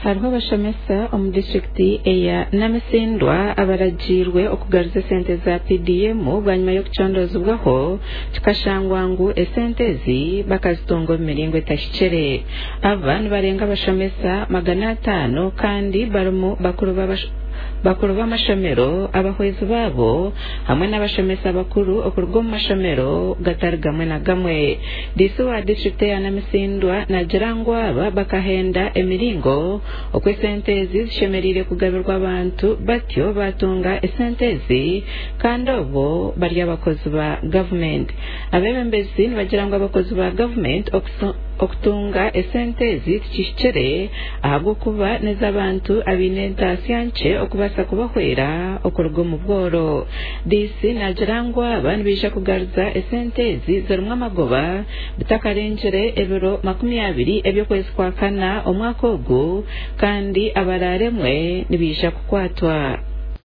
hariho abashamesa omu districti eya Namusindwa abaragirwe okugaruza sente za PDM bwanyuma y'okucondozibwaho kikashangwa ngu esente ezi bakazitunga omu miringo etahikire. Aba nibarenga abashamesa 500 kandi barimu bakuru b'amashomero abahwezi babo hamwe n'abashamesa bakuru okuruga omu mashomero gatari gamwe na gamwe. Disi wa district ya Namusindwa nagira ngu aba bakahenda emiringo okwo esente ezi zishemerire kugabirwa abantu batyo batunga esente ezi kandi obo bari abakozi ba government. Abebembezi nibagira ngu abakozi ba government okutunga esente ezi tikihikire ahabw'okuba n'ez'abantu abaine entaasya okubasa kubahwera okuruga omu bworo. Disi nagira ngu aba nibaija kugaruza esente ezi zirimu amagoba bitakarengire ebiro 20 eby'okwezi kwa kana omwaka ogu kandi abararemwe nibaija kukwatwa.